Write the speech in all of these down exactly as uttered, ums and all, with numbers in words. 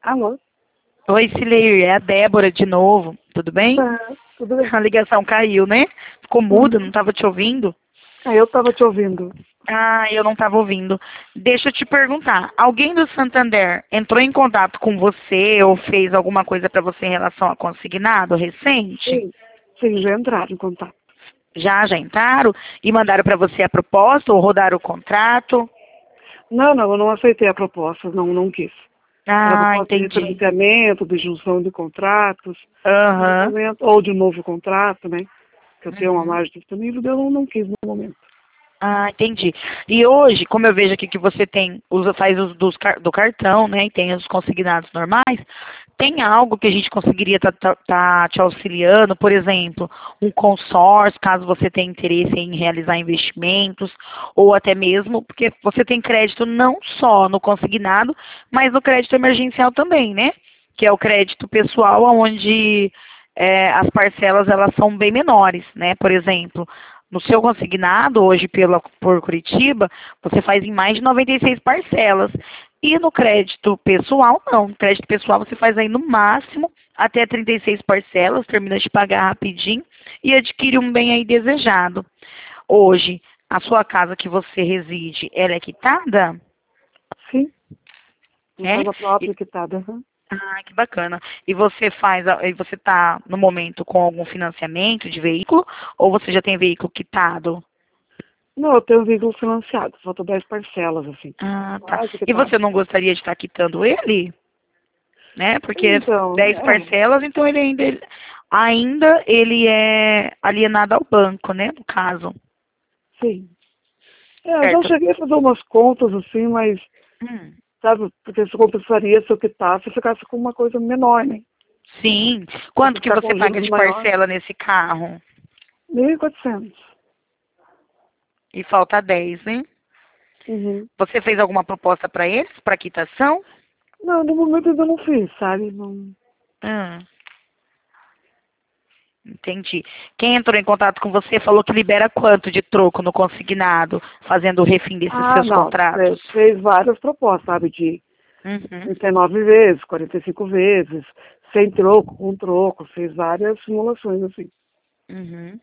Alô? Oi, Cileir, é a Débora de novo. Tudo bem? Ah, tudo bem. A ligação caiu, né? Ficou muda, Uhum. não estava te ouvindo? Ah, eu estava te ouvindo. Ah, eu não estava ouvindo. Deixa eu te perguntar, alguém do Santander entrou em contato com você ou fez alguma coisa para você em relação a consignado recente? Sim. Sim, já entraram em contato. Já, já entraram? E mandaram para você a proposta ou rodaram o contrato? Não, não, eu não aceitei a proposta, não, não quis. Era Ah, proposta de entendi. financiamento, de junção de contratos, no Aham. momento, ou de novo contrato, né? Que eu tenho uma Uhum. margem disponível, eu não, não quis no momento. Ah, entendi. E hoje, como eu vejo aqui que você tem, usa, faz os dos, car- do cartão, né, e tem os consignados normais, tem algo que a gente conseguiria estar te auxiliando, por exemplo, um consórcio, caso você tenha interesse em realizar investimentos, ou até mesmo, porque você tem crédito não só no consignado, mas no crédito emergencial também, né? Que é o crédito pessoal, onde é, as parcelas elas são bem menores, né? Por exemplo, no seu consignado, hoje pela, por Curitiba, você faz em mais de noventa e seis parcelas. E no crédito pessoal, não. No crédito pessoal você faz aí no máximo até trinta e seis parcelas, termina de pagar rapidinho e adquire um bem aí desejado. Hoje, a sua casa que você reside, ela é quitada? Sim, em É? casa própria, E- quitada. Uhum. ah, que bacana. E você faz, a- e você está no momento com algum financiamento de veículo ou você já tem veículo quitado? Não, eu tenho um veículo financiado, falta dez parcelas, assim. Ah, tá. Quase E quitado. você não gostaria de estar quitando ele? Né? Porque Então, dez é, parcelas, então ele ainda, ainda ele é alienado ao banco, né? No caso. sim. É, eu já Certo. cheguei a fazer umas contas, assim, mas Hum, sabe? Porque isso compensaria se eu quitasse e ficasse com uma coisa menor, né? sim. Do que Quanto que ficar você com paga juros de maior. parcela nesse carro? mil e quatrocentos. E falta dez, né? Uhum. Você fez alguma proposta para eles, para quitação? Não, no momento ainda não fiz, sabe? Não... Hum, entendi. Quem entrou em contato com você falou que libera quanto de troco no consignado, fazendo o refim desses Ah, seus não. Fe- contratos? Fez várias propostas, sabe? De Uhum, trinta e nove vezes, quarenta e cinco vezes, sem troco, com troco. Fez várias simulações, assim. uhum.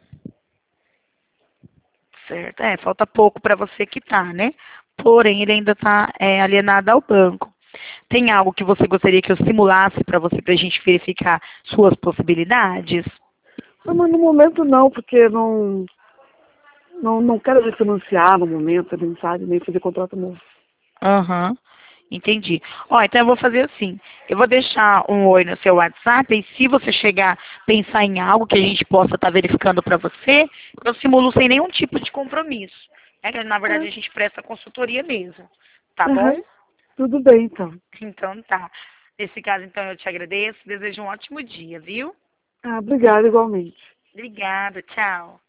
Certo. É, falta pouco para você quitar, né? Porém, ele ainda está alienado ao banco. Tem algo que você gostaria que eu simulasse para você, para a gente verificar suas possibilidades? Não, mas no momento não, porque não, não, não quero refinanciar no momento, nem sabe? Nem fazer contrato novo. Aham, entendi. Ó, então eu vou fazer assim. Eu vou deixar um oi no seu WhatsApp e se você chegar a pensar em algo que a gente possa estar verificando para você, eu simulo sem nenhum tipo de compromisso. É que, na verdade, a É. gente presta consultoria mesmo. Tá bom? Aham. Tudo bem, então. Então tá. Nesse caso, então, eu te agradeço. Desejo um ótimo dia, viu? Ah, obrigada igualmente. Obrigada, tchau.